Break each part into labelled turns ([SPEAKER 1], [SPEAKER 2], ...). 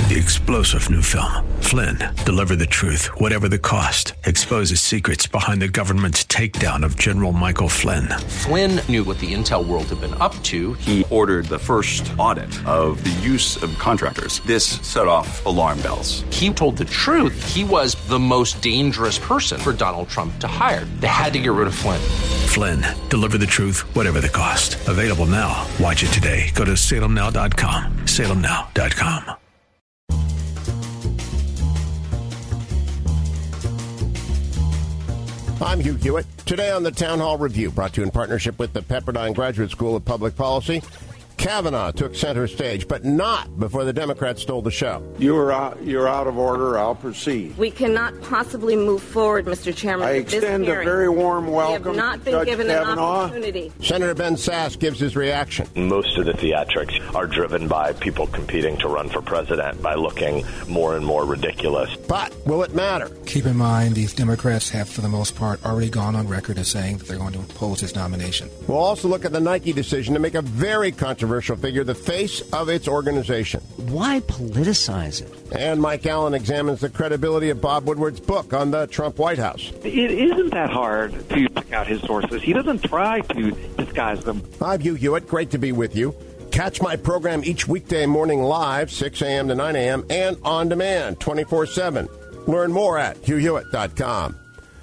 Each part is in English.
[SPEAKER 1] The explosive new film, Flynn, deliver the truth, whatever the cost, exposes secrets behind the government's takedown of General Michael Flynn.
[SPEAKER 2] Flynn knew what the intel world had been up to.
[SPEAKER 3] He ordered the first audit of the use of contractors. This set off alarm bells.
[SPEAKER 2] He told the truth. He was the most dangerous person for Donald Trump to hire. They had to get rid of Flynn.
[SPEAKER 1] Flynn, deliver the truth, whatever the cost. Available now. Watch it today. Go to salemnow.com. salemnow.com.
[SPEAKER 4] I'm Hugh Hewitt. Today on the Town Hall Review, brought to you in partnership with the Pepperdine Graduate School of Public Policy. Kavanaugh took center stage, but not before the Democrats stole the show.
[SPEAKER 5] You're out of order. I'll proceed.
[SPEAKER 6] We cannot possibly move forward, Mr. Chairman.
[SPEAKER 5] I extend a very warm welcome.
[SPEAKER 6] We have not been
[SPEAKER 5] Judge
[SPEAKER 6] given
[SPEAKER 5] Kavanaugh.
[SPEAKER 6] an opportunity.
[SPEAKER 4] Senator Ben Sasse gives his reaction.
[SPEAKER 7] Most of the theatrics are driven by people competing to run for president by looking more and more ridiculous.
[SPEAKER 4] But will it matter?
[SPEAKER 8] Keep in mind, these Democrats have, for the most part, already gone on record as saying that they're going to oppose his nomination.
[SPEAKER 4] We'll also look at the Nike decision to make a very controversial figure the face of its organization.
[SPEAKER 9] Why politicize it?
[SPEAKER 4] And Mike Allen examines the credibility of Bob Woodward's book on the Trump White House.
[SPEAKER 10] It isn't that hard to pick out his sources. He doesn't try to disguise them.
[SPEAKER 4] I'm Hugh Hewitt. Great to be with you. Catch my program each weekday morning live, 6 a.m. to 9 a.m., and on demand, 24/7. Learn more at hughhewitt.com.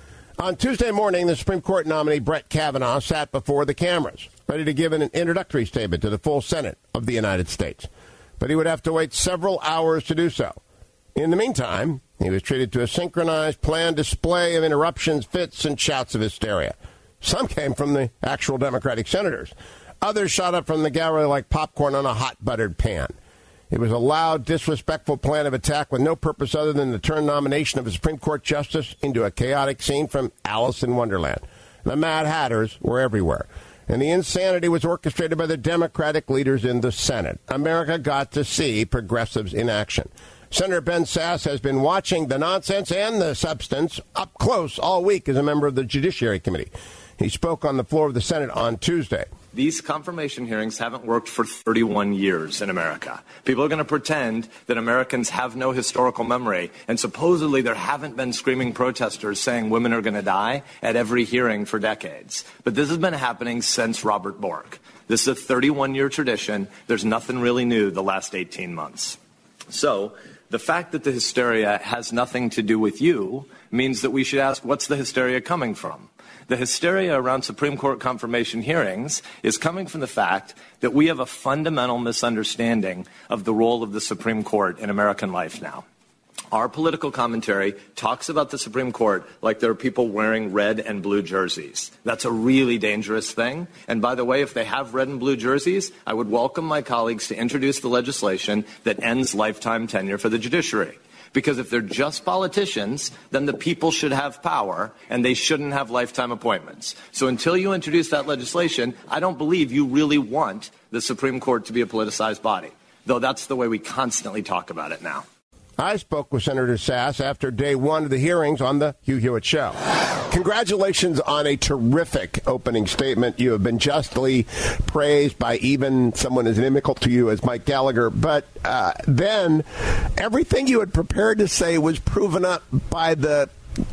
[SPEAKER 4] On Tuesday morning, the Supreme Court nominee Brett Kavanaugh sat before the cameras, ready to give an introductory statement to the full Senate of the United States. But he would have to wait several hours to do so. In the meantime, he was treated to a synchronized, planned display of interruptions, fits, and shouts of hysteria. Some came from the actual Democratic senators. Others shot up from the gallery like popcorn on a hot buttered pan. It was a loud, disrespectful plan of attack with no purpose other than to turn nomination of a Supreme Court justice into a chaotic scene from Alice in Wonderland. The Mad Hatters were everywhere, and the insanity was orchestrated by the Democratic leaders in the Senate. America got to see progressives in action. Senator Ben Sasse has been watching the nonsense and the substance up close all week as a member of the Judiciary Committee. He spoke on the floor of the Senate on Tuesday.
[SPEAKER 11] These confirmation hearings haven't worked for 31 years in America. People are going to pretend that Americans have no historical memory, and supposedly there haven't been screaming protesters saying women are going to die at every hearing for decades. But this has been happening since Robert Bork. This is a 31-year tradition. There's nothing really new the last 18 months. So the fact that the hysteria has nothing to do with you means that we should ask, what's the hysteria coming from? The hysteria around Supreme Court confirmation hearings is coming from the fact that we have a fundamental misunderstanding of the role of the Supreme Court in American life now. Our political commentary talks about the Supreme Court like there are people wearing red and blue jerseys. That's a really dangerous thing. And by the way, if they have red and blue jerseys, I would welcome my colleagues to introduce the legislation that ends lifetime tenure for the judiciary. Because if they're just politicians, then the people should have power, and they shouldn't have lifetime appointments. So until you introduce that legislation, I don't believe you really want the Supreme Court to be a politicized body, though that's the way we constantly talk about it now.
[SPEAKER 4] I spoke with Senator Sasse after day one of the hearings on the Hugh Hewitt Show. Congratulations on a terrific opening statement. You have been justly praised by even someone as inimical to you as Mike Gallagher. But then everything you had prepared to say was proven up by the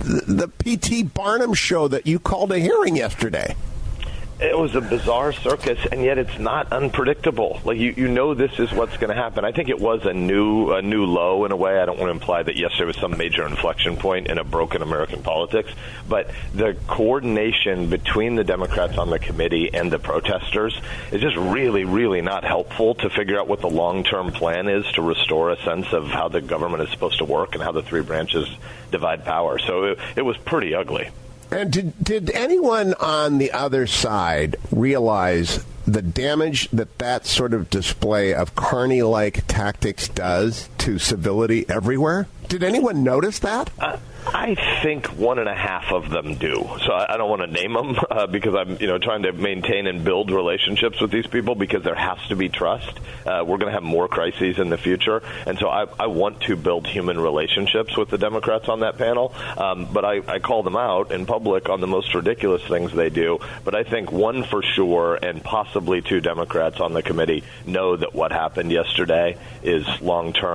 [SPEAKER 4] P.T. Barnum show that you called a hearing yesterday.
[SPEAKER 7] It was a bizarre circus, and yet it's not unpredictable. Like you know this is what's going to happen. I think it was a new low in a way. I don't want to imply that yesterday was some major inflection point in a broken American politics, but the coordination between the Democrats on the committee and the protesters is just really, really not helpful to figure out what the long-term plan is to restore a sense of how the government is supposed to work and how the three branches divide power. So it was pretty ugly.
[SPEAKER 4] And did anyone on the other side realize the damage that sort of display of Carney-like tactics does to civility everywhere? Did anyone notice that?
[SPEAKER 7] I think 1.5 of them do. So I don't want to name them because I'm trying to maintain and build relationships with these people because there has to be trust. We're going to have more crises in the future. And so I want to build human relationships with the Democrats on that panel. But I call them out in public on the most ridiculous things they do. But I think one for sure and possibly 2 Democrats on the committee know that what happened yesterday is long-term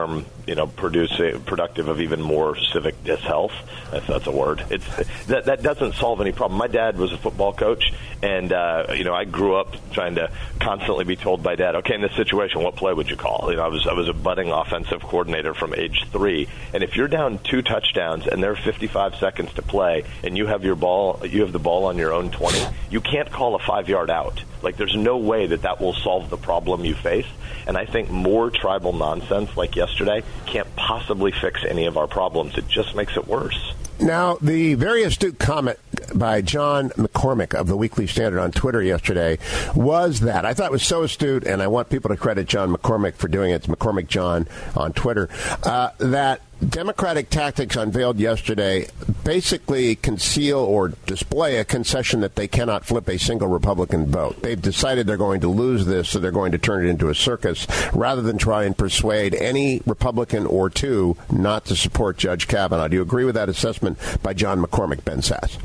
[SPEAKER 7] productive of even more civic dishealth. If that's a word. That doesn't solve any problem. My dad was a football coach, and I grew up trying to constantly be told by Dad, okay, in this situation, what play would you call? I was a budding offensive coordinator from age 3, and if you're down 2 touchdowns and there are 55 seconds to play, and you have the ball on your own 20, you can't call a 5-yard out. Like, there's no way that will solve the problem you face. And I think more tribal nonsense like yesterday can't possibly fix any of our problems. It just makes it worse.
[SPEAKER 4] Now, the very astute comment by John McCormick of the Weekly Standard on Twitter yesterday was that. I thought it was so astute, and I want people to credit John McCormick for doing it. It's McCormick John on Twitter. That Democratic tactics unveiled yesterday basically conceal or display a concession that they cannot flip a single Republican vote. They've decided they're going to lose this, so they're going to turn it into a circus rather than try and persuade any Republican or two not to support Judge Kavanaugh. Do you agree with that assessment by John McCormick, Ben Sass?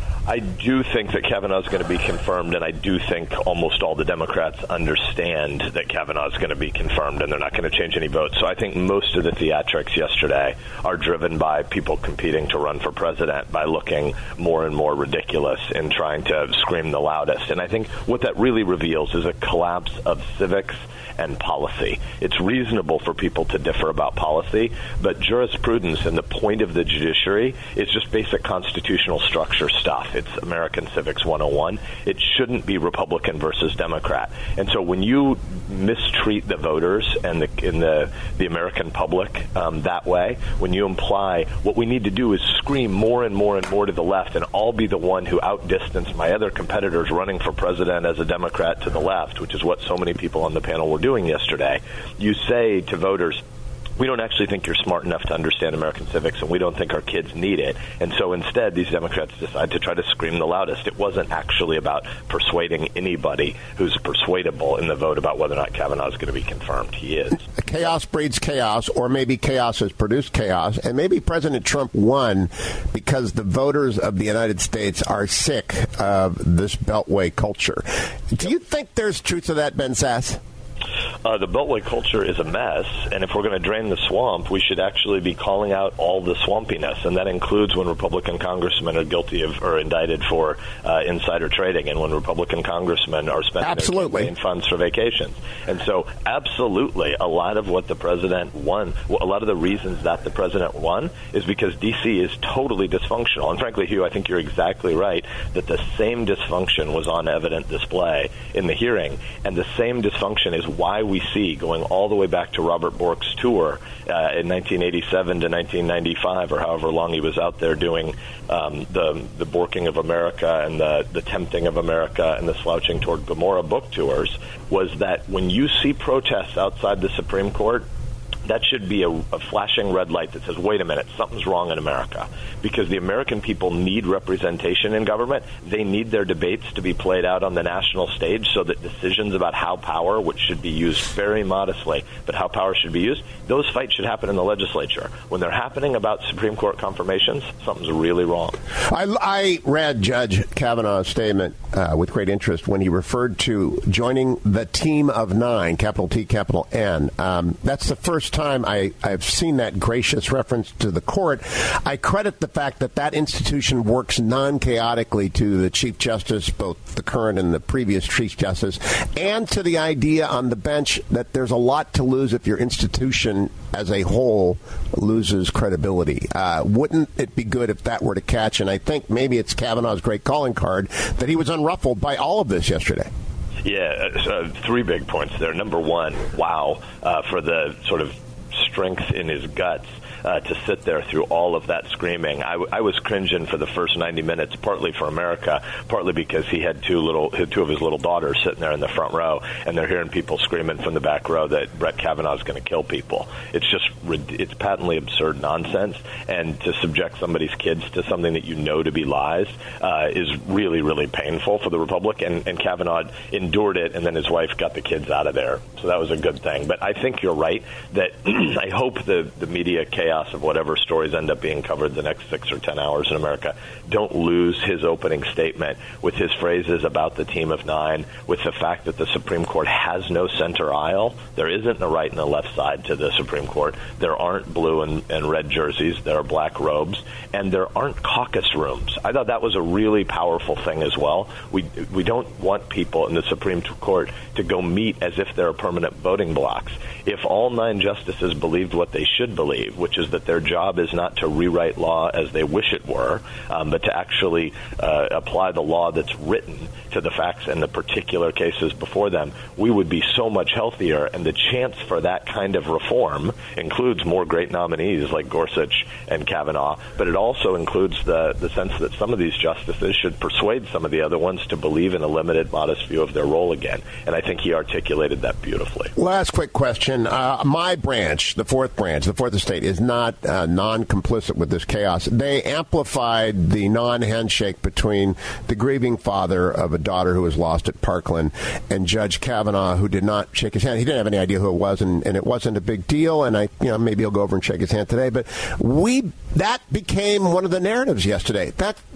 [SPEAKER 7] I do think that Kavanaugh is going to be confirmed, and I do think almost all the Democrats understand that Kavanaugh is going to be confirmed, and they're not going to change any votes. So I think most of the theatrics yesterday are driven by people competing to run for president by looking more and more ridiculous and trying to scream the loudest. And I think what that really reveals is a collapse of civics and policy. It's reasonable for people to differ about policy, but jurisprudence and the point of the judiciary is just basic constitutional structure stuff. It's American Civics 101. It shouldn't be Republican versus Democrat. And so when you mistreat the voters and the American public that way, when you imply what we need to do is scream more and more and more to the left, and I'll be the one who outdistanced my other competitors running for president as a Democrat to the left, which is what so many people on the panel were doing yesterday, you say to voters, we don't actually think you're smart enough to understand American civics, and we don't think our kids need it. And so instead, these Democrats decide to try to scream the loudest. It wasn't actually about persuading anybody who's persuadable in the vote about whether or not Kavanaugh is going to be confirmed. He is.
[SPEAKER 4] Chaos breeds chaos, or maybe chaos has produced chaos, and maybe President Trump won because the voters of the United States are sick of this Beltway culture. Do you think there's truth to that, Ben Sass?
[SPEAKER 7] The Beltway culture is a mess, and if we're going to drain the swamp, we should actually be calling out all the swampiness, and that includes when Republican congressmen are guilty of or indicted for insider trading, and when Republican congressmen are spending their campaign funds for vacations. And so, absolutely, a lot of what the president won, a lot of the reasons that the president won is because D.C. is totally dysfunctional. And frankly, Hugh, I think you're exactly right that the same dysfunction was on evident display in the hearing, and the same dysfunction is why we see, going all the way back to Robert Bork's tour in 1987 to 1995, or however long he was out there doing the Borking of America and the Tempting of America and the Slouching Toward Gomorrah book tours, was that when you see protests outside the Supreme Court, that should be a flashing red light that says, wait a minute, something's wrong in America. Because the American people need representation in government. They need their debates to be played out on the national stage so that decisions about how power, which should be used very modestly, but how power should be used, those fights should happen in the legislature. When they're happening about Supreme Court confirmations, something's really wrong.
[SPEAKER 4] I read Judge Kavanaugh's statement with great interest when he referred to joining the team of 9, capital T, capital N. That's the first time I've seen that gracious reference to the court. I credit the fact that institution works non-chaotically to the Chief Justice, both the current and the previous Chief Justice, and to the idea on the bench that there's a lot to lose if your institution as a whole loses credibility. Wouldn't it be good if that were to catch? And I think maybe it's Kavanaugh's great calling card that he was unruffled by all of this yesterday.
[SPEAKER 7] Yeah, 3 big points there. Number one, wow, for the sort of strength in his guts to sit there through all of that screaming. I was cringing for the first 90 minutes, partly for America, partly because he had two of his little daughters sitting there in the front row, and they're hearing people screaming from the back row that Brett Kavanaugh is going to kill people. It's patently absurd nonsense, and to subject somebody's kids to something that you know to be lies is really, really painful for the Republic, and Kavanaugh endured it, and then his wife got the kids out of there, so that was a good thing. But I think you're right that I I hope the media chaos of whatever stories end up being covered the next 6 or 10 hours in America don't lose his opening statement with his phrases about the team of 9, with the fact that the Supreme Court has no center aisle. There isn't a right and a left side to the Supreme Court. There aren't blue and red jerseys. There are black robes. And there aren't caucus rooms. I thought that was a really powerful thing as well. We don't want people in the Supreme Court to go meet as if there are permanent voting blocks. If all 9 justices believed what they should believe, which is that their job is not to rewrite law as they wish it were, but to actually apply the law that's written to the facts and the particular cases before them, we would be so much healthier. And the chance for that kind of reform includes more great nominees like Gorsuch and Kavanaugh, but it also includes the sense that some of these justices should persuade some of the other ones to believe in a limited, modest view of their role again. And I think he articulated that beautifully.
[SPEAKER 4] Last quick question. My branch, the fourth estate, is not non-complicit with this chaos. They amplified the non-handshake between the grieving father of a daughter who was lost at Parkland and Judge Kavanaugh, who did not shake his hand. He didn't have any idea who it was, and it wasn't a big deal. And maybe he'll go over and shake his hand today. But that became one of the narratives yesterday.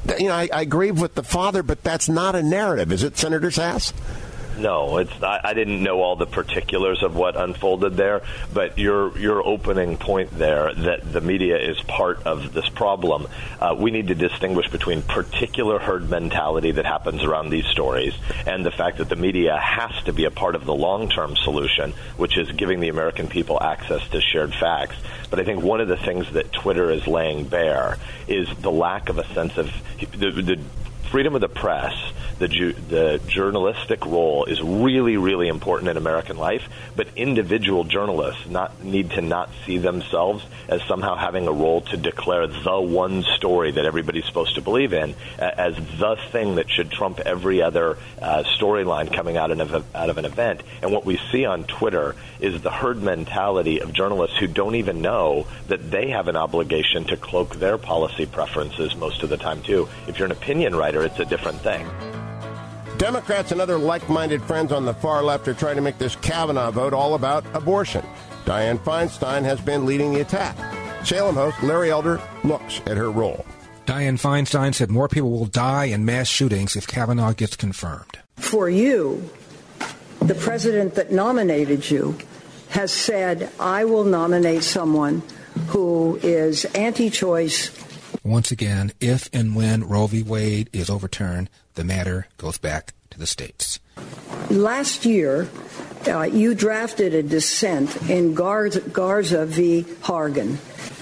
[SPEAKER 4] I grieve with the father, but that's not a narrative, is it, Senator Sass?
[SPEAKER 7] No, it's not. I didn't know all the particulars of what unfolded there, but your opening point there, that the media is part of this problem, we need to distinguish between particular herd mentality that happens around these stories and the fact that the media has to be a part of the long-term solution, which is giving the American people access to shared facts. But I think one of the things that Twitter is laying bare is the lack of a sense of the freedom of the press. The journalistic role is really, really important in American life, but individual journalists need to not see themselves as somehow having a role to declare the one story that everybody's supposed to believe in as the thing that should trump every other storyline coming out of an event. And what we see on Twitter is the herd mentality of journalists who don't even know that they have an obligation to cloak their policy preferences most of the time, too. If you're an opinion writer, it's a different thing.
[SPEAKER 4] Democrats and other like-minded friends on the far left are trying to make this Kavanaugh vote all about abortion. Dianne Feinstein has been leading the attack. Salem host Larry Elder looks at her role.
[SPEAKER 8] Dianne Feinstein said more people will die in mass shootings if Kavanaugh gets confirmed.
[SPEAKER 12] For you, the president that nominated you has said, I will nominate someone who is anti-choice.
[SPEAKER 8] Once again, if and when Roe v. Wade is overturned, the matter goes back to the states.
[SPEAKER 12] Last year, you drafted a dissent in Garza v. Hargan.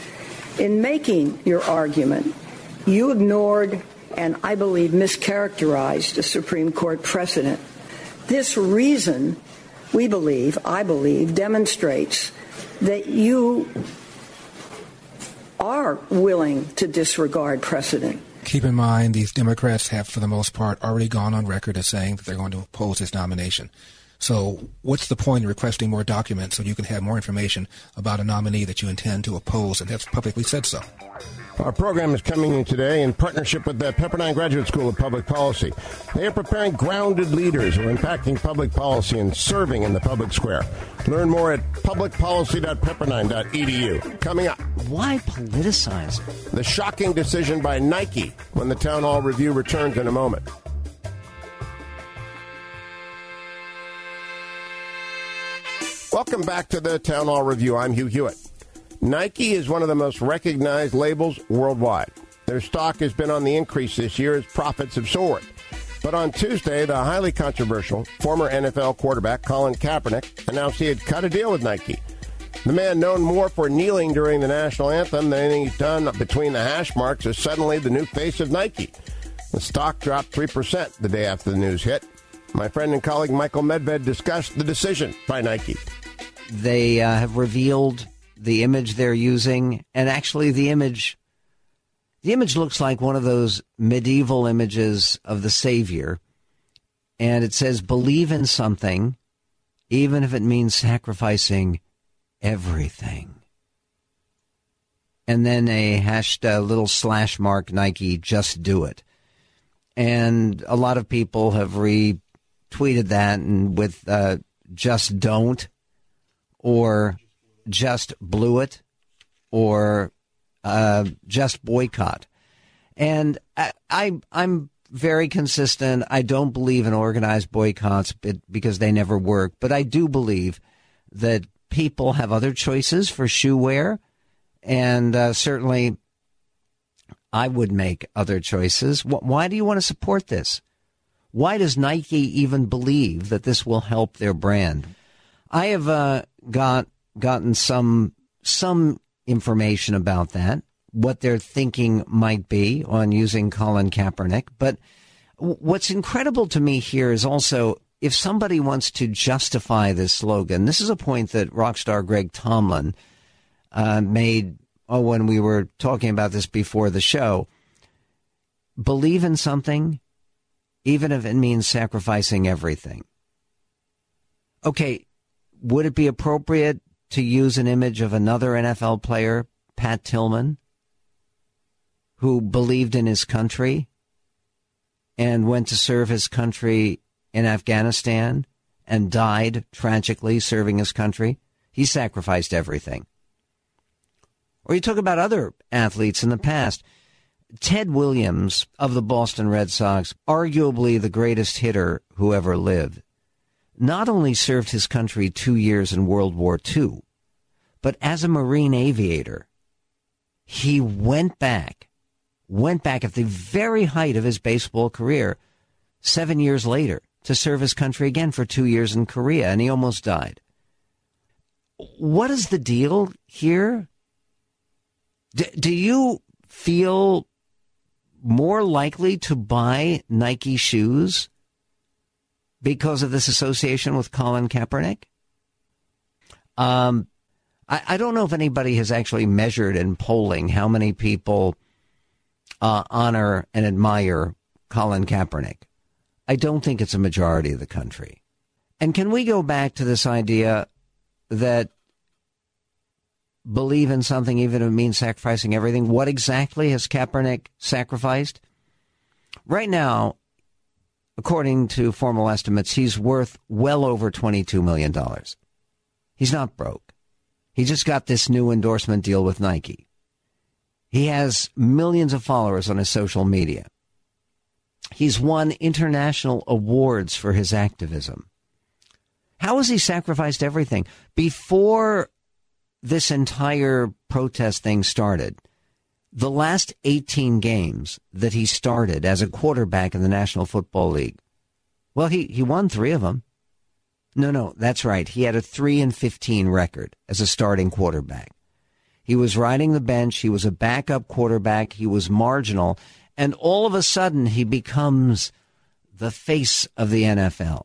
[SPEAKER 12] In making your argument, you ignored and, I believe, mischaracterized a Supreme Court precedent. This reason, I believe, demonstrates that you are willing to disregard precedent.
[SPEAKER 8] Keep in mind, these Democrats have, for the most part, already gone on record as saying that they're going to oppose his nomination. So what's the point of requesting more documents so you can have more information about a nominee that you intend to oppose and have publicly said so?
[SPEAKER 4] Our program is coming in today in partnership with the Pepperdine Graduate School of Public Policy. They are preparing grounded leaders who are impacting public policy and serving in the public square. Learn more at publicpolicy.pepperdine.edu. Coming up.
[SPEAKER 9] Why politicize it?
[SPEAKER 4] The shocking decision by Nike when the Town Hall Review returns in a moment. Welcome back to the Town Hall Review. I'm Hugh Hewitt. Nike is one of the most recognized labels worldwide. Their stock has been on the increase this year as profits have soared. But on Tuesday, the highly controversial former NFL quarterback Colin Kaepernick announced he had cut a deal with Nike. The man, known more for kneeling during the national anthem than anything he's done between the hash marks, is suddenly the new face of Nike. The stock dropped 3% the day after the news hit. My friend and colleague Michael Medved discussed the decision by Nike.
[SPEAKER 9] They have revealed the image they're using, and actually the image looks like one of those medieval images of the Savior, and it says, believe in something, even if it means sacrificing everything. And then a hashtag little slash mark Nike, just do it. And a lot of people have retweeted that and with just don't or just blew it or just boycott. And I'm very consistent. I don't believe in organized boycotts because they never work. But I do believe that people have other choices for shoe wear. And certainly I would make other choices. Why do you want to support this? Why does Nike even believe that this will help their brand? I have gotten some information about that, what their thinking might be on using Colin Kaepernick. But what's incredible to me here is also if somebody wants to justify this slogan, this is a point that rock star Greg Tomlin made when we were talking about this before the show. Believe in something, even if it means sacrificing everything. Okay, would it be appropriate to use an image of another NFL player, Pat Tillman, who believed in his country and went to serve his country in Afghanistan and died tragically serving his country? He sacrificed everything. Or you talk about other athletes in the past. Ted Williams of the Boston Red Sox, arguably the greatest hitter who ever lived, not only served his country 2 years in World War II, but as a Marine aviator, he went back at the very height of his baseball career 7 years later to serve his country again for 2 years in Korea, and he almost died. What is the deal here? Do you feel more likely to buy Nike shoes because of this association with Colin Kaepernick? I don't know if anybody has actually measured in polling how many people honor and admire Colin Kaepernick. I don't think it's a majority of the country. And can we go back to this idea that believe in something even if it means sacrificing everything? What exactly has Kaepernick sacrificed? Right now, according to formal estimates, he's worth well over $22 million. He's not broke. He just got this new endorsement deal with Nike. He has millions of followers on his social media. He's won international awards for his activism. How has he sacrificed everything? Before this entire protest thing started, the last 18 games that he started as a quarterback in the National Football League, well, he won 3 of them. No, that's right. He had a 3-15 record as a starting quarterback. He was riding the bench. He was a backup quarterback. He was marginal. And all of a sudden, he becomes the face of the NFL.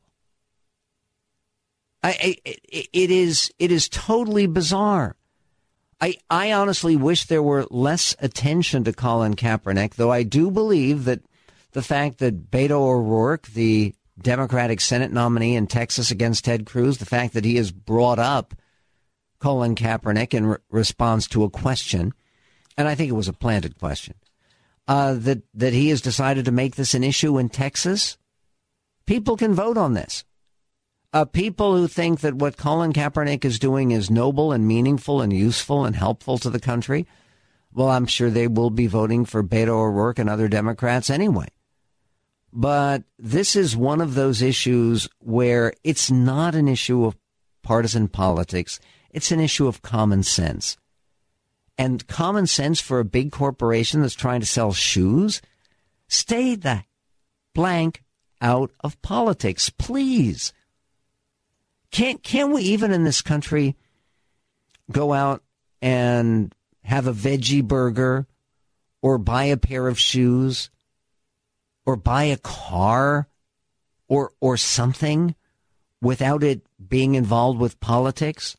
[SPEAKER 9] It is totally bizarre. I honestly wish there were less attention to Colin Kaepernick, though I do believe that the fact that Beto O'Rourke, the Democratic Senate nominee in Texas against Ted Cruz, the fact that he has brought up Colin Kaepernick in response to a question, and I think it was a planted question, that he has decided to make this an issue in Texas. People can vote on this. People who think that what Colin Kaepernick is doing is noble and meaningful and useful and helpful to the country, well, I'm sure they will be voting for Beto O'Rourke and other Democrats anyway. But this is one of those issues where it's not an issue of partisan politics. It's an issue of common sense. And common sense for a big corporation that's trying to sell shoes? Stay the blank out of politics, please. Can't we even in this country go out and have a veggie burger or buy a pair of shoes or buy a car or something without it being involved with politics?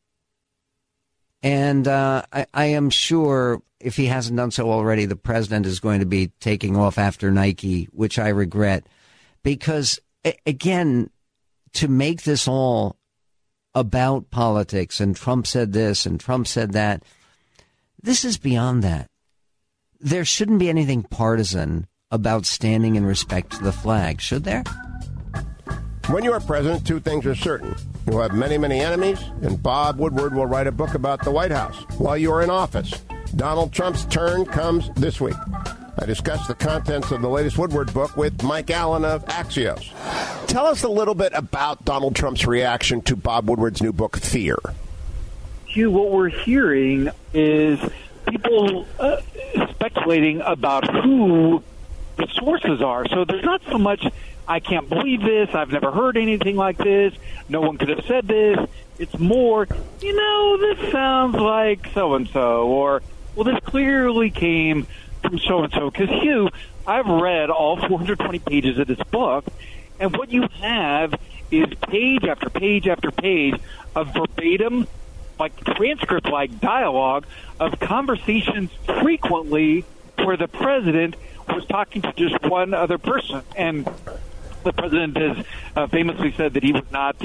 [SPEAKER 9] And I am sure if he hasn't done so already, the president is going to be taking off after Nike, which I regret. Because, again, to make this all about politics and Trump said this and Trump said that, this is beyond that. There shouldn't be anything partisan about standing in respect to the flag, should there?
[SPEAKER 4] When you are president, two things are certain. You'll have many, many enemies, and Bob Woodward will write a book about the White House while you are in office. Donald Trump's turn comes this week. I discussed the contents of the latest Woodward book with Mike Allen of Axios. Tell us a little bit about Donald Trump's reaction to Bob Woodward's new book, Fear.
[SPEAKER 10] Hugh, what we're hearing is people speculating about who the sources are. So there's not so much, I can't believe this, I've never heard anything like this, no one could have said this. It's more, this sounds like so-and-so, or, well, this clearly came from so-and-so. Because, Hugh, I've read all 420 pages of this book, and what you have is page after page after page of verbatim, like transcript-like dialogue of conversations frequently where the president was talking to just one other person. And the president has famously said that he was not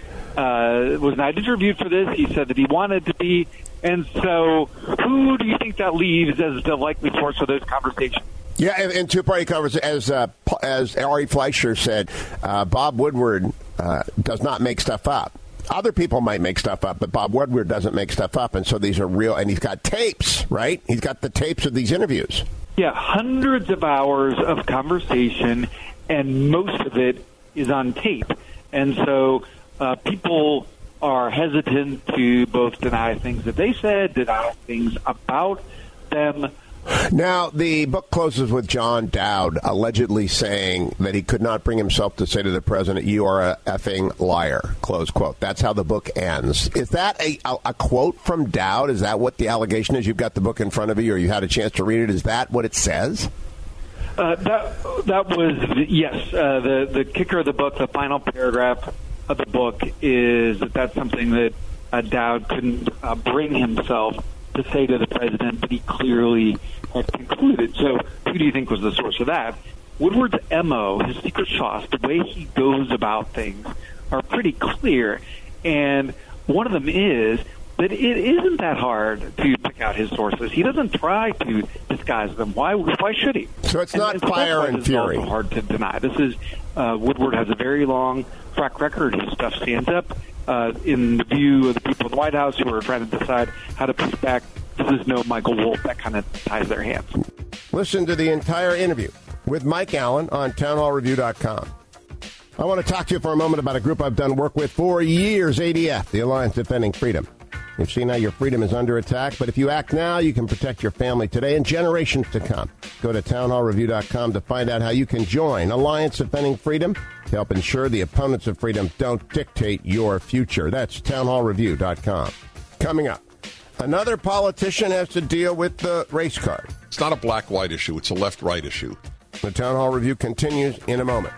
[SPEAKER 10] interviewed for this. He said that he wanted to be. And so who do you think that leaves as the likely source of those conversations?
[SPEAKER 4] Yeah, and two-party conversation, as Ari Fleischer said, Bob Woodward does not make stuff up. Other people might make stuff up, but Bob Woodward doesn't make stuff up, and so these are real. And he's got tapes, right? He's got the tapes of these interviews.
[SPEAKER 10] Yeah, hundreds of hours of conversation, and most of it is on tape. And so people are hesitant to both deny things that they said, deny things about them.
[SPEAKER 4] Now, the book closes with John Dowd allegedly saying that he could not bring himself to say to the president, "You are a effing liar," close quote. That's how the book ends. Is that a quote from Dowd? Is that what the allegation is? You've got the book in front of you, or you had a chance to read it. Is that what it says?
[SPEAKER 10] That was, yes. The kicker of the book, the final paragraph of the book, is that's something that Dowd couldn't bring himself to say to the president, but he clearly had concluded. So who do you think was the source of that? Woodward's MO, his secret sauce, the way he goes about things are pretty clear. And one of them is that it isn't that hard to pick out his sources. He doesn't try to disguise them. Why should he?
[SPEAKER 4] So it's not fire and fury.
[SPEAKER 10] It's also hard to deny. This is Woodward has a very long track record. His stuff stands up. In the view of the people in the White House who are trying to decide how to push back, this is no Michael Wolff. That kind of ties their hands.
[SPEAKER 4] Listen to the entire interview with Mike Allen on townhallreview.com. I want to talk to you for a moment about a group I've done work with for years, ADF, the Alliance Defending Freedom. You've seen how your freedom is under attack, but if you act now, you can protect your family today and generations to come. Go to townhallreview.com to find out how you can join Alliance Defending Freedom to help ensure the opponents of freedom don't dictate your future. That's townhallreview.com. Coming up, another politician has to deal with the race card.
[SPEAKER 13] It's not a black-white issue. It's a left-right issue.
[SPEAKER 4] The Town Hall Review continues in a moment.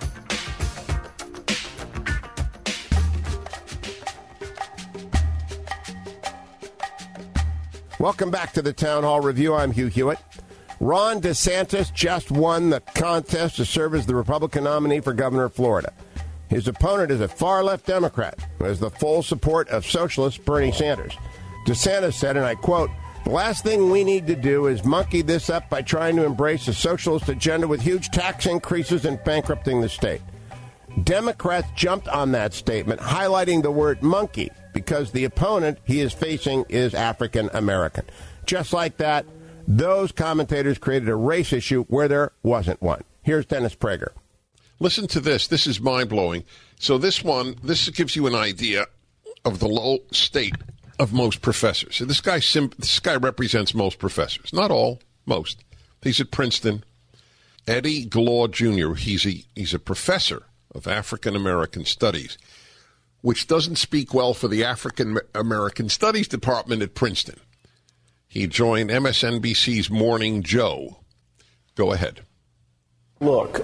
[SPEAKER 4] Welcome back to the Town Hall Review. I'm Hugh Hewitt. Ron DeSantis just won the contest to serve as the Republican nominee for governor of Florida. His opponent is a far-left Democrat who has the full support of socialist Bernie Sanders. DeSantis said, and I quote, "The last thing we need to do is monkey this up by trying to embrace a socialist agenda with huge tax increases and bankrupting the state." Democrats jumped on that statement, highlighting the word monkey, because the opponent he is facing is African American. Just like that, those commentators created a race issue where there wasn't one. Here's Dennis Prager.
[SPEAKER 13] Listen to this. This is mind-blowing. So this gives you an idea of the low state of most professors. So this guy represents most professors. Not all, most. He's at Princeton. Eddie Glaude Jr., he's a professor of African American Studies, which doesn't speak well for the African American Studies Department at Princeton. He joined MSNBC's Morning Joe. Go ahead.
[SPEAKER 14] Look,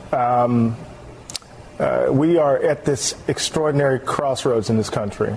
[SPEAKER 14] we are at this extraordinary crossroads in this country.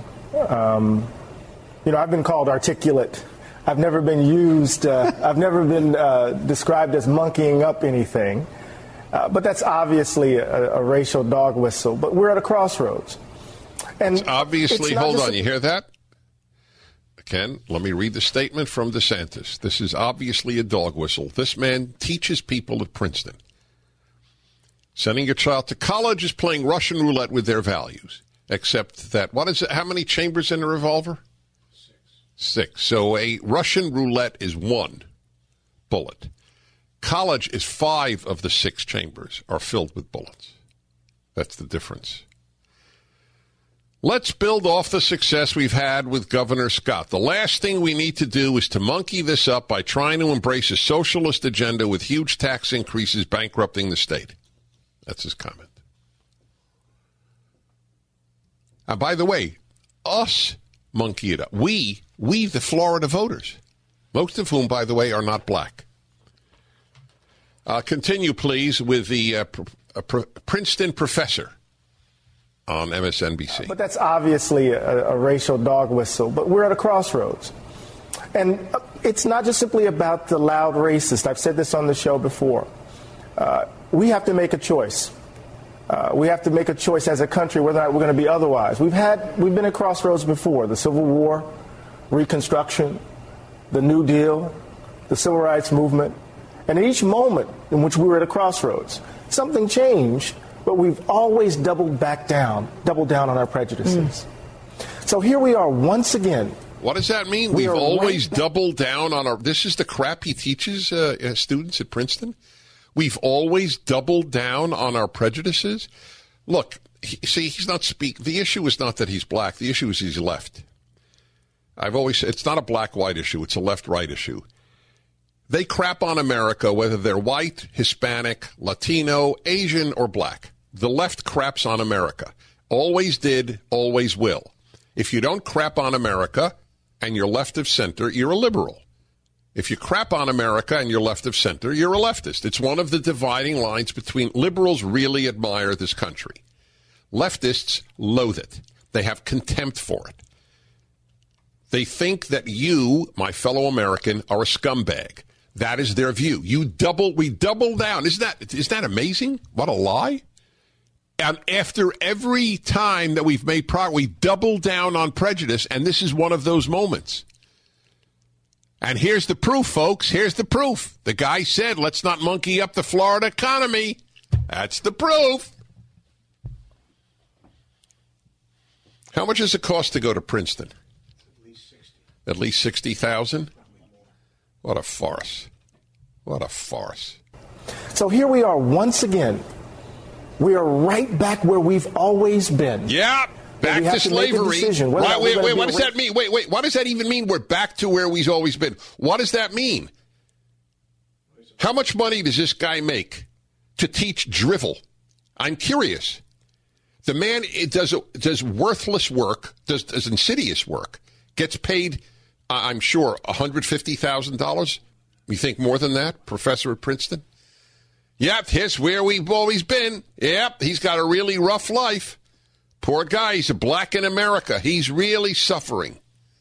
[SPEAKER 14] I've been called articulate. I've never been used, I've never been described as monkeying up anything. But that's obviously a racial dog whistle. But we're at a crossroads. And
[SPEAKER 13] it's obviously, hold on, you hear that? Ken, let me read the statement from DeSantis. This is obviously a dog whistle. This man teaches people at Princeton. Sending your child to college is playing Russian roulette with their values. Except that, what is it? How many chambers in a revolver? 6. So a Russian roulette is 1 bullet. College is 5 of the 6 chambers are filled with bullets. That's the difference. Let's build off the success we've had with Governor Scott. The last thing we need to do is to monkey this up by trying to embrace a socialist agenda with huge tax increases bankrupting the state. That's his comment. And by the way, us monkey it up. We the Florida voters, most of whom, by the way, are not black. Continue, please, with the Princeton professor on MSNBC.
[SPEAKER 14] But that's obviously a racial dog whistle. But we're at a crossroads. And it's not just simply about the loud racist. I've said this on the show before. We have to make a choice. We have to make a choice as a country whether or not we're going to be otherwise. We've been at crossroads before. The Civil War, Reconstruction, the New Deal, the Civil Rights Movement. And in each moment in which we were at a crossroads, something changed, but we've always doubled down on our prejudices. So here we are once again.
[SPEAKER 13] What does that mean? We've always doubled down on our... This is the crap he teaches students at Princeton? We've always doubled down on our prejudices? Look, he's not the issue is not that he's black. The issue is he's left. I've always said it's not a black-white issue. It's a left-right issue. They crap on America, whether they're white, Hispanic, Latino, Asian, or black. The left craps on America. Always did, always will. If you don't crap on America and you're left of center, you're a liberal. If you crap on America and you're left of center, you're a leftist. It's one of the dividing lines between liberals really admire this country. Leftists loathe it. They have contempt for it. They think that you, my fellow American, are a scumbag. That is their view. We double down. Isn't that amazing? What a lie. And after every time that we've made progress, we double down on prejudice, and this is one of those moments. And here's the proof, folks. Here's the proof. The guy said, let's not monkey up the Florida economy. That's the proof. How much does it cost to go to Princeton? At least 60,000? What a farce. What a farce.
[SPEAKER 14] So here we are once again. We are right back where we've always been.
[SPEAKER 13] Yeah, back to slavery. Wait, what does that mean? Wait, what does that even mean? We're back to where we've always been. What does that mean? How much money does this guy make to teach drivel? I'm curious. The man does worthless work, does insidious work, gets paid, I'm sure, $150,000. You think more than that, professor at Princeton? Yep, here's where we've always been. Yep, he's got a really rough life. Poor guy, he's a black in America. He's really suffering.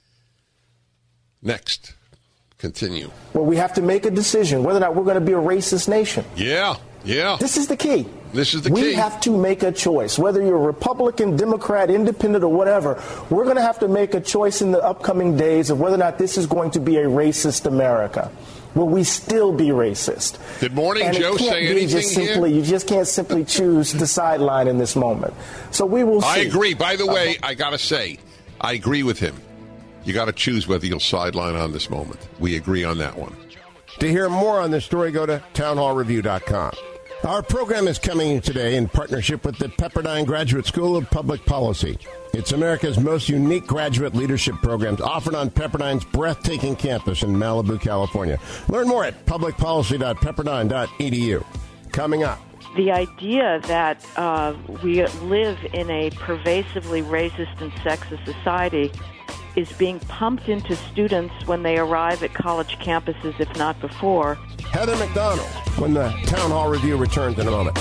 [SPEAKER 13] Next, continue.
[SPEAKER 14] Well, we have to make a decision whether or not we're going to be a racist nation.
[SPEAKER 13] Yeah.
[SPEAKER 14] This is the key.
[SPEAKER 13] This is the key.
[SPEAKER 14] We have to make a choice. Whether you're Republican, Democrat, Independent, or whatever, we're going to have to make a choice in the upcoming days of whether or not this is going to be a racist America. Will we still be racist?
[SPEAKER 13] Did Morning Joe say anything here?
[SPEAKER 14] You just can't simply choose the sideline in this moment. So we will see.
[SPEAKER 13] I agree. By the way, I got to say, I agree with him. You got to choose whether you'll sideline on this moment. We agree on that one.
[SPEAKER 4] To hear more on this story, go to townhallreview.com. Our program is coming today in partnership with the Pepperdine Graduate School of Public Policy. It's America's most unique graduate leadership programs offered on Pepperdine's breathtaking campus in Malibu, California. Learn more at publicpolicy.pepperdine.edu. Coming up.
[SPEAKER 15] The idea that we live in a pervasively racist and sexist society is being pumped into students when they arrive at college campuses, if not before.
[SPEAKER 4] Heather McDonald, when the Town Hall Review returns in a moment.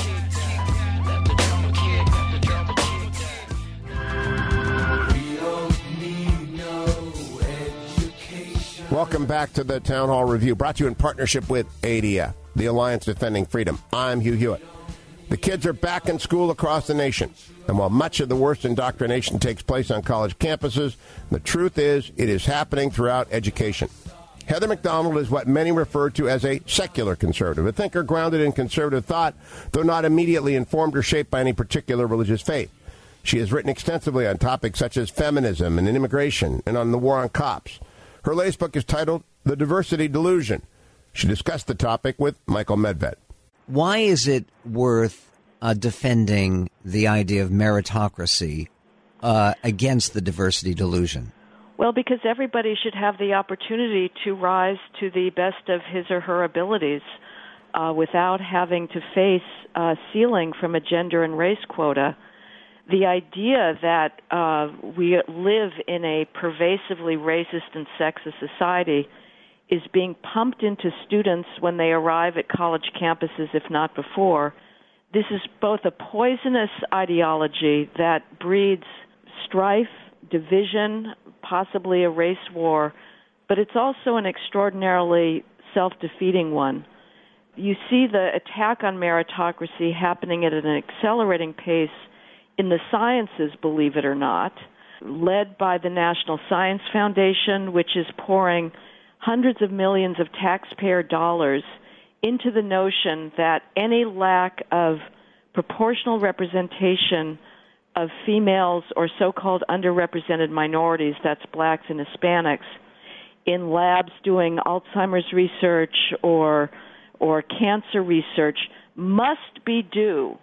[SPEAKER 4] Welcome back to the Town Hall Review, brought to you in partnership with ADF, the Alliance Defending Freedom. I'm Hugh Hewitt. The kids are back in school across the nation. And while much of the worst indoctrination takes place on college campuses, the truth is it is happening throughout education. Heather Mac Donald is what many refer to as a secular conservative, a thinker grounded in conservative thought, though not immediately informed or shaped by any particular religious faith. She has written extensively on topics such as feminism and immigration and on the war on cops. Her latest book is titled The Diversity Delusion. She discussed the topic with Michael Medved.
[SPEAKER 9] Why is it worth defending the idea of meritocracy against the diversity delusion?
[SPEAKER 15] Well, because everybody should have the opportunity to rise to the best of his or her abilities without having to face a ceiling from a gender and race quota. The idea that we live in a pervasively racist and sexist society is being pumped into students when they arrive at college campuses, if not before. This is both a poisonous ideology that breeds strife, division, possibly a race war, but it's also an extraordinarily self-defeating one. You see the attack on meritocracy happening at an accelerating pace in the sciences, believe it or not, led by the National Science Foundation, which is pouring hundreds of millions of taxpayer dollars into the notion that any lack of proportional representation of females or so-called underrepresented minorities, that's blacks and Hispanics, in labs doing Alzheimer's research or cancer research must be due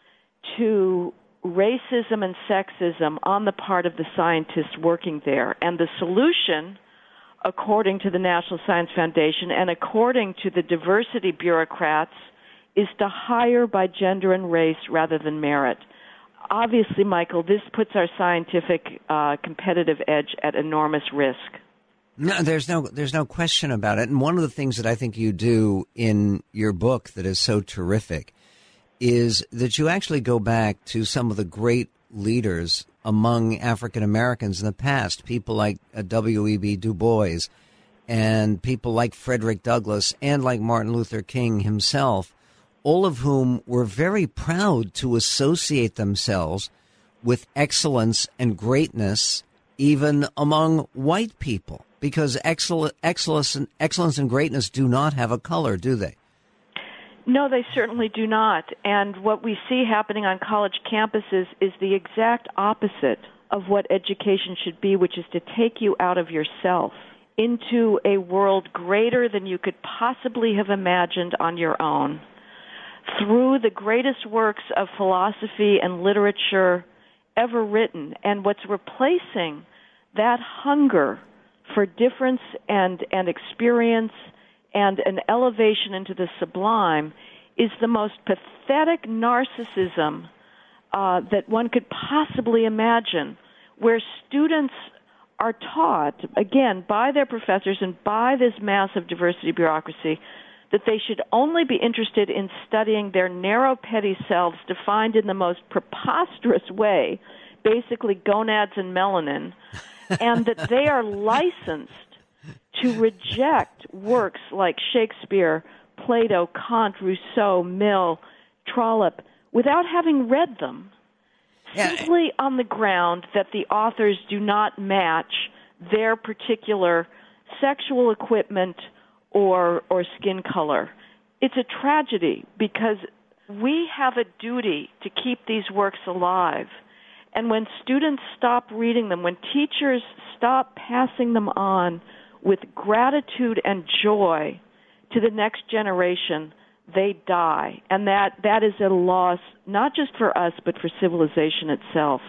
[SPEAKER 15] to racism and sexism on the part of the scientists working there. And the solution, according to the National Science Foundation and according to the diversity bureaucrats, is to hire by gender and race rather than merit. Obviously, Michael, this puts our scientific competitive edge at enormous risk.
[SPEAKER 9] No, there's no question about it. And one of the things that I think you do in your book that is so terrific is that you actually go back to some of the great leaders among African Americans in the past, people like W.E.B. Du Bois and people like Frederick Douglass and like Martin Luther King himself, all of whom were very proud to associate themselves with excellence and greatness even among white people, because excellence and greatness do not have a color, do they?
[SPEAKER 15] No, they certainly do not. And what we see happening on college campuses is the exact opposite of what education should be, which is to take you out of yourself into a world greater than you could possibly have imagined on your own, through the greatest works of philosophy and literature ever written. And what's replacing that hunger for difference and experience and an elevation into the sublime is the most pathetic narcissism that one could possibly imagine, where students are taught, again, by their professors and by this massive diversity bureaucracy, that they should only be interested in studying their narrow, petty selves defined in the most preposterous way, basically gonads and melanin, and that they are licensed to reject works like Shakespeare, Plato, Kant, Rousseau, Mill, Trollope, without having read them, simply on the ground that the authors do not match their particular sexual equipment or skin color. It's a tragedy because we have a duty to keep these works alive. And when students stop reading them, when teachers stop passing them on with gratitude and joy to the next generation, they die. And that is a loss, not just for us, but for civilization itself.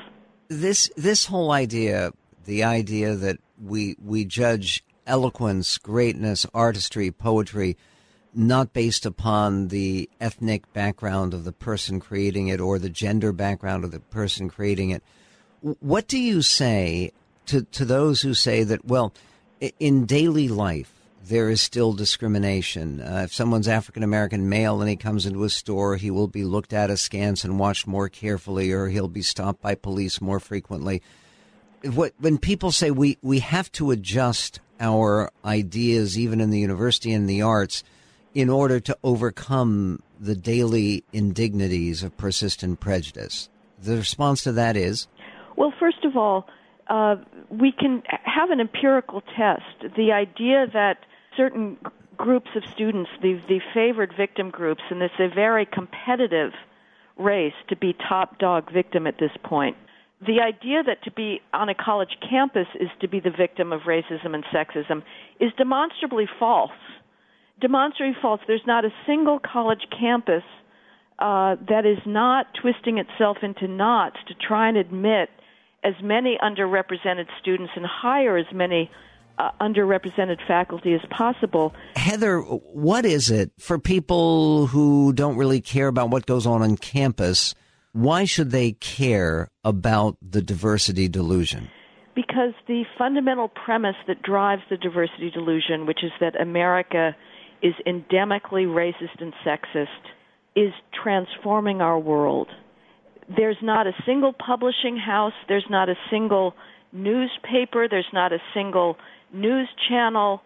[SPEAKER 9] This whole idea, the idea that we judge eloquence, greatness, artistry, poetry, not based upon the ethnic background of the person creating it or the gender background of the person creating it. What do you say to those who say that, well, in daily life, there is still discrimination? If someone's African-American male and he comes into a store, he will be looked at askance and watched more carefully, or he'll be stopped by police more frequently. When people say we have to adjust our ideas, even in the university and the arts, in order to overcome the daily indignities of persistent prejudice, the response to that is?
[SPEAKER 15] Well, first of all, we can have an empirical test. The idea that certain groups of students, the favored victim groups, and it's a very competitive race to be top dog victim at this point. The idea that to be on a college campus is to be the victim of racism and sexism is demonstrably false. Demonstrably false. There's not a single college campus that is not twisting itself into knots to try and admit as many underrepresented students and hire as many underrepresented faculty as possible.
[SPEAKER 9] Heather, what is it for people who don't really care about what goes on campus? Why should they care about the diversity delusion?
[SPEAKER 15] Because the fundamental premise that drives the diversity delusion, which is that America is endemically racist and sexist, is transforming our world. There's not a single publishing house, there's not a single newspaper, there's not a single news channel,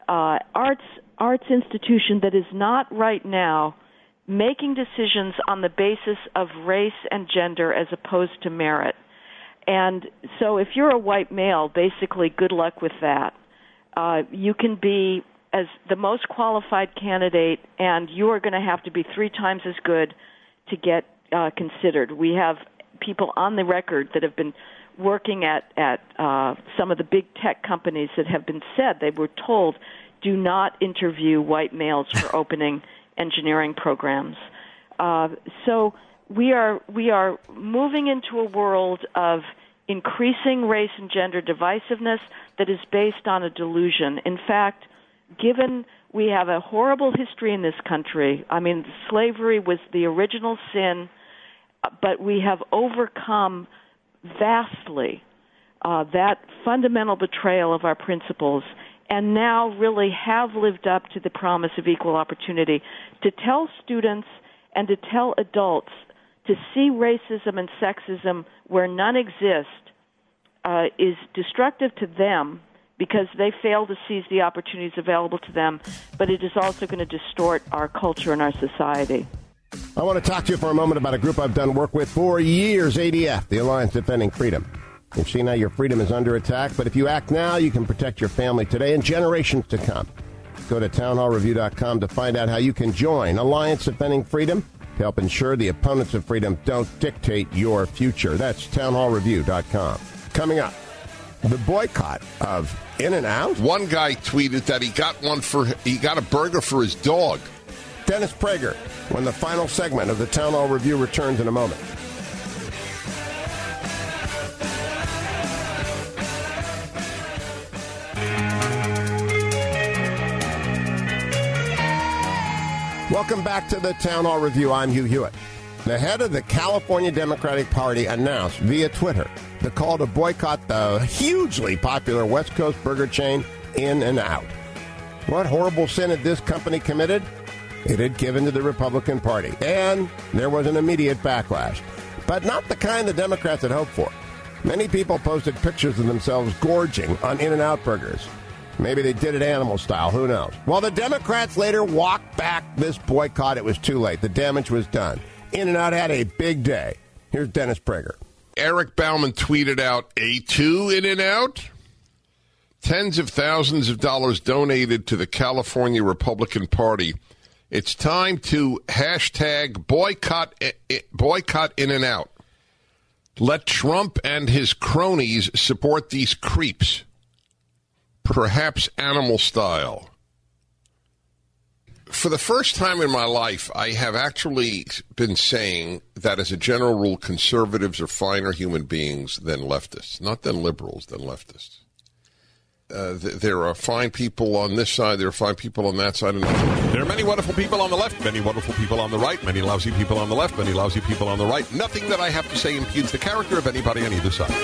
[SPEAKER 15] arts institution that is not right now making decisions on the basis of race and gender as opposed to merit. And so if you're a white male, basically good luck with that. You can be as the most qualified candidate, and you are going to have to be 3 times as good to get considered. We have people on the record that have been working at some of the big tech companies that have been said, they were told, do not interview white males for opening engineering programs. So we are moving into a world of increasing race and gender divisiveness that is based on a delusion. In fact, given we have a horrible history in this country, I mean, slavery was the original sin, but we have overcome vastly that fundamental betrayal of our principles, and now really have lived up to the promise of equal opportunity to tell students and to tell adults to see racism and sexism where none exist is destructive to them because they fail to seize the opportunities available to them, but it is also going to distort our culture and our society.
[SPEAKER 4] I want to talk to you for a moment about a group I've done work with for years, ADF, the Alliance Defending Freedom. You've seen how your freedom is under attack, but if you act now, you can protect your family today and generations to come. Go to townhallreview.com to find out how you can join Alliance Defending Freedom to help ensure the opponents of freedom don't dictate your future. That's townhallreview.com. Coming up, the boycott of In-N-Out.
[SPEAKER 13] One guy tweeted that he got a burger for his dog.
[SPEAKER 4] Dennis Prager, when the final segment of the Town Hall Review returns in a moment. Welcome back to the Town Hall Review. I'm Hugh Hewitt. The head of the California Democratic Party announced via Twitter the call to boycott the hugely popular West Coast burger chain In-N-Out. What horrible sin had this company committed? It had given to the Republican Party, and there was an immediate backlash. But not the kind the Democrats had hoped for. Many people posted pictures of themselves gorging on In-N-Out burgers. Maybe they did it animal style, who knows? While the Democrats later walked back this boycott, it was too late. The damage was done. In-N-Out had a big day. Here's Dennis Prager.
[SPEAKER 13] Eric Bauman tweeted out, A2 In-N-Out? Tens of thousands of dollars donated to the California Republican Party. It's time to hashtag boycott In-N-Out. Let Trump and his cronies support these creeps. Perhaps animal style. For the first time in my life, I have actually been saying that as a general rule, conservatives are finer human beings than leftists. Not than liberals, than leftists. There are fine people on this side, there are fine people on that side.
[SPEAKER 16] There are many wonderful people on the left, many wonderful people on the right, many lousy people on the left, many lousy people on the right. Nothing that I have to say impugns the character of anybody on either side.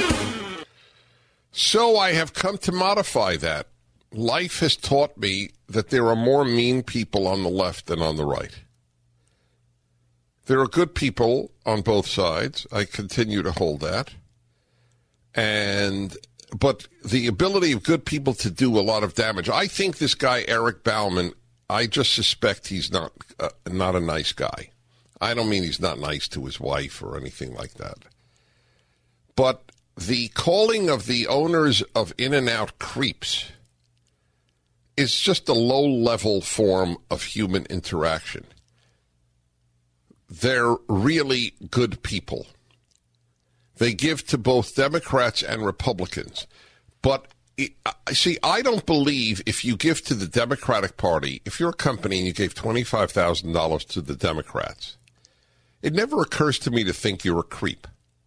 [SPEAKER 13] So I have come to modify that. Life has taught me that there are more mean people on the left than on the right. There are good people on both sides. I continue to hold that. But the ability of good people to do a lot of damage. I think this guy, Eric Bauman, I just suspect he's not a nice guy. I don't mean he's not nice to his wife or anything like that. But the calling of the owners of In-N-Out creeps is just a low-level form of human interaction. They're really good people. They give to both Democrats and Republicans. But, see, I don't believe if you give to the Democratic Party, if you're a company and you gave $25,000 to the Democrats, it never occurs to me to think you're a creep.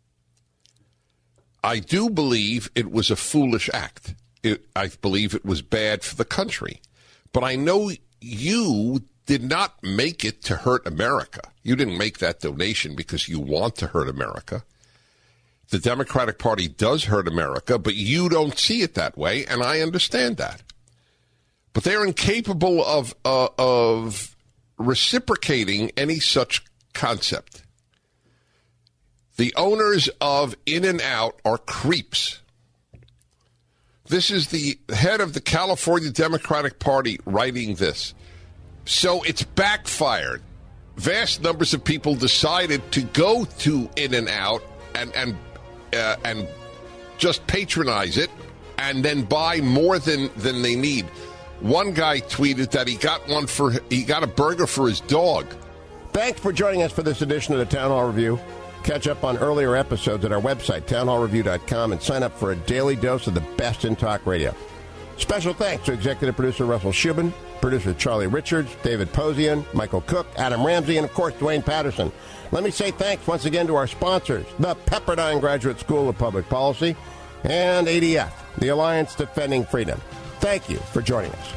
[SPEAKER 13] I do believe it was a foolish act. I believe it was bad for the country. But I know you did not make it to hurt America. You didn't make that donation because you want to hurt America. The Democratic Party does hurt America, but you don't see it that way, and I understand that. But they're incapable of reciprocating any such concept. The owners of In-N-Out are creeps. This is the head of the California Democratic Party writing this. So it's backfired. Vast numbers of people decided to go to In-N-Out and just patronize it and then buy more than they need. One guy tweeted that he got a burger for his dog.
[SPEAKER 4] Thanks for joining us for this edition of the Town Hall Review. Catch up on earlier episodes at our website, townhallreview.com, and sign up for a daily dose of the best in talk radio. Special thanks to executive producer Russell Shubin, producer Charlie Richards, David Posian, Michael Cook, Adam Ramsey, and, of course, Dwayne Patterson. Let me say thanks once again to our sponsors, the Pepperdine Graduate School of Public Policy and ADF, the Alliance Defending Freedom. Thank you for joining us.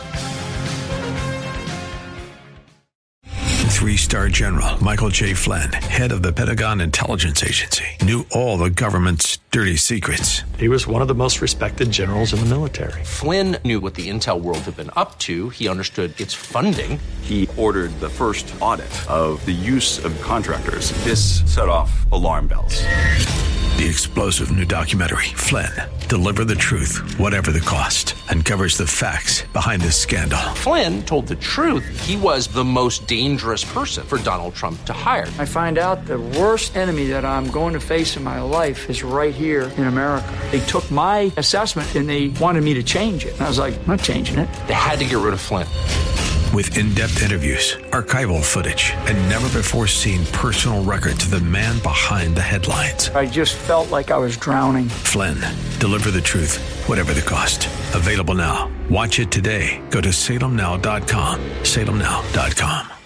[SPEAKER 1] 3-star General Michael J. Flynn, head of the Pentagon Intelligence Agency, knew all the government's dirty secrets.
[SPEAKER 17] He was one of the most respected generals in the military.
[SPEAKER 2] Flynn knew what the intel world had been up to. He understood its funding.
[SPEAKER 3] He ordered the first audit of the use of contractors. This set off alarm bells.
[SPEAKER 1] The explosive new documentary, Flynn, Deliver the Truth, Whatever the Cost, uncovers the facts behind this scandal.
[SPEAKER 2] Flynn told the truth. He was the most dangerous person for Donald Trump to hire.
[SPEAKER 18] I find out the worst enemy that I'm going to face in my life is right here in America. They took my assessment and they wanted me to change it. And I was like, I'm not changing it.
[SPEAKER 2] They had to get rid of Flynn.
[SPEAKER 1] With in-depth interviews, archival footage, and never-before-seen personal records of the man behind the headlines.
[SPEAKER 18] I just felt like I was drowning.
[SPEAKER 1] Flynn, Deliver the Truth, Whatever the Cost. Available now. Watch it today. Go to salemnow.com. salemnow.com.